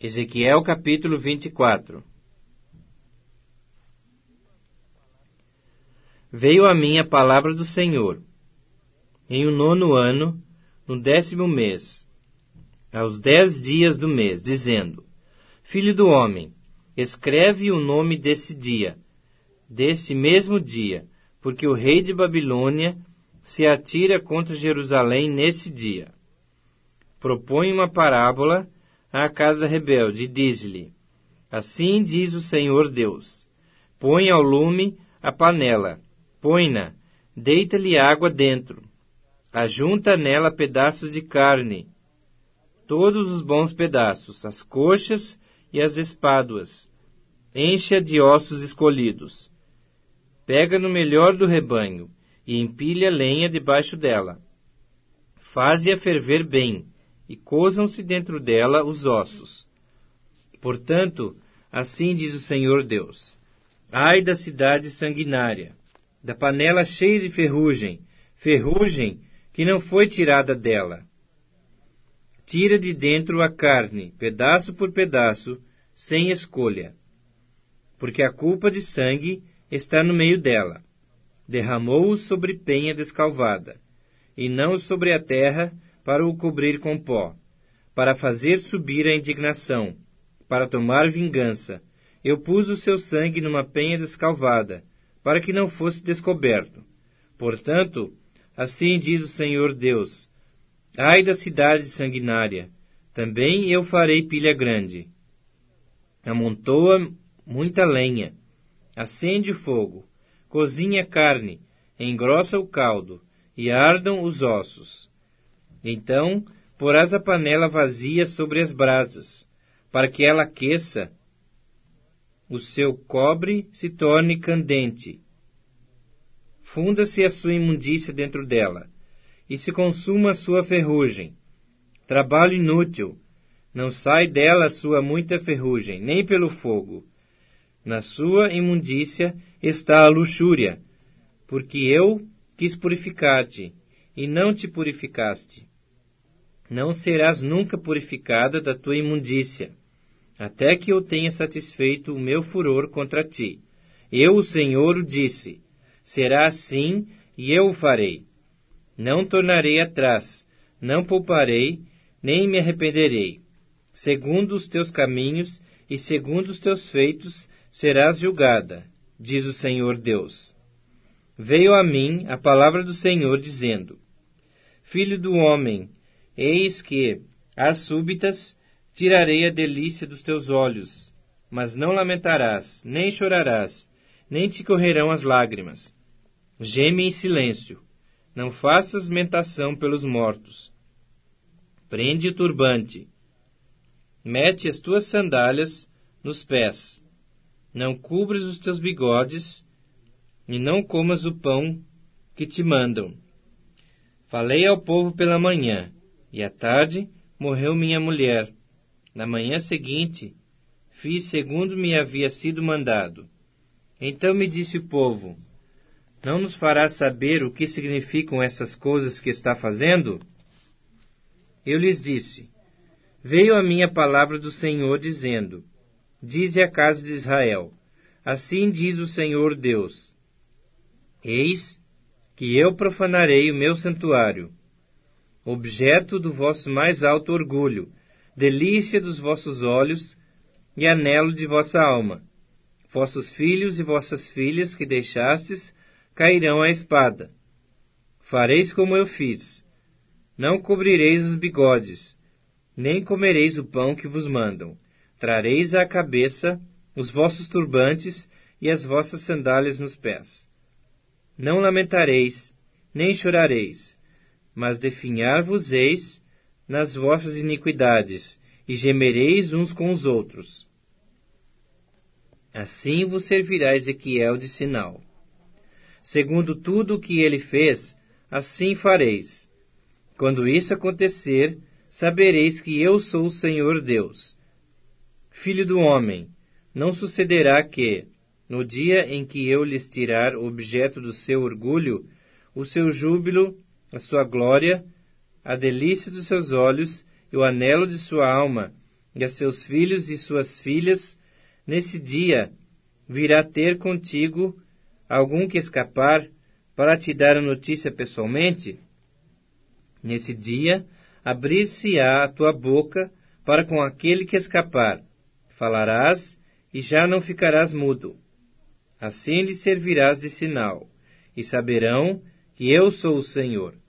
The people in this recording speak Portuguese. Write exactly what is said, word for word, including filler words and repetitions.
Ezequiel capítulo vinte e quatro. Veio a mim a palavra do Senhor, em o nono ano, no décimo mês, aos dez dias do mês, dizendo: Filho do homem, escreve o nome desse dia, desse mesmo dia, porque o rei de Babilônia se atira contra Jerusalém nesse dia. Propõe uma parábola à casa rebelde e diz-lhe: Assim diz o Senhor Deus: Põe ao lume a panela, põe-na, deita-lhe água dentro, ajunta nela pedaços de carne, todos os bons pedaços, as coxas e as espáduas, enche-a de ossos escolhidos. Pega no melhor do rebanho e empilha lenha debaixo dela. Faze-a ferver bem, e cozam-se dentro dela os ossos. Portanto, assim diz o Senhor Deus: Ai da cidade sanguinária, da panela cheia de ferrugem, ferrugem que não foi tirada dela. Tira de dentro a carne, pedaço por pedaço, sem escolha, porque a culpa de sangue está no meio dela. Derramou-o sobre penha descalvada, e não sobre a terra, para o cobrir com pó, para fazer subir a indignação, para tomar vingança. Eu pus o seu sangue numa penha descalvada, para que não fosse descoberto. Portanto, assim diz o Senhor Deus: Ai da cidade sanguinária, também eu farei pilha grande. Amontoa muita lenha, acende o fogo, cozinha a carne, engrossa o caldo, e ardam os ossos. Então porás a panela vazia sobre as brasas, para que ela aqueça, o seu cobre se torne candente. Funda-se a sua imundícia dentro dela, e se consuma a sua ferrugem. Trabalho inútil, não sai dela a sua muita ferrugem, nem pelo fogo. Na sua imundícia está a luxúria, porque eu quis purificar-te, e não te purificaste. Não serás nunca purificada da tua imundícia, até que eu tenha satisfeito o meu furor contra ti. Eu, o Senhor, o disse: será assim, e eu o farei. Não tornarei atrás, não pouparei, nem me arrependerei. Segundo os teus caminhos e segundo os teus feitos serás julgada, diz o Senhor Deus. Veio a mim a palavra do Senhor, dizendo: Filho do homem, eis que, às súbitas, tirarei a delícia dos teus olhos, mas não lamentarás, nem chorarás, nem te correrão as lágrimas. Geme em silêncio, não faças mentação pelos mortos. Prende o turbante, mete as tuas sandálias nos pés, não cubres os teus bigodes, e não comas o pão que te mandam. Falei ao povo pela manhã, e à tarde morreu minha mulher. Na manhã seguinte, fiz segundo me havia sido mandado. Então me disse o povo: Não nos farás saber o que significam essas coisas que está fazendo? Eu lhes disse: Veio a mim a palavra do Senhor, dizendo: Dize à casa de Israel: Assim diz o Senhor Deus: Eis que eu profanarei o meu santuário, objeto do vosso mais alto orgulho, delícia dos vossos olhos e anelo de vossa alma. Vossos filhos e vossas filhas que deixastes cairão à espada. Fareis como eu fiz. Não cobrireis os bigodes, nem comereis o pão que vos mandam. Trareis à cabeça os vossos turbantes e as vossas sandálias nos pés. Não lamentareis, nem chorareis, mas definhar-vos-eis nas vossas iniquidades, e gemereis uns com os outros. Assim vos servirá Ezequiel de sinal. Segundo tudo o que ele fez, assim fareis. Quando isso acontecer, sabereis que eu sou o Senhor Deus. Filho do homem, não sucederá que, no dia em que eu lhes tirar o objeto do seu orgulho, o seu júbilo, a sua glória, a delícia dos seus olhos e o anelo de sua alma, e a seus filhos e suas filhas, nesse dia virá ter contigo algum que escapar para te dar a notícia pessoalmente? Nesse dia abrir-se-á a tua boca para com aquele que escapar. Falarás e já não ficarás mudo. Assim lhe servirás de sinal, e saberão que eu sou o Senhor.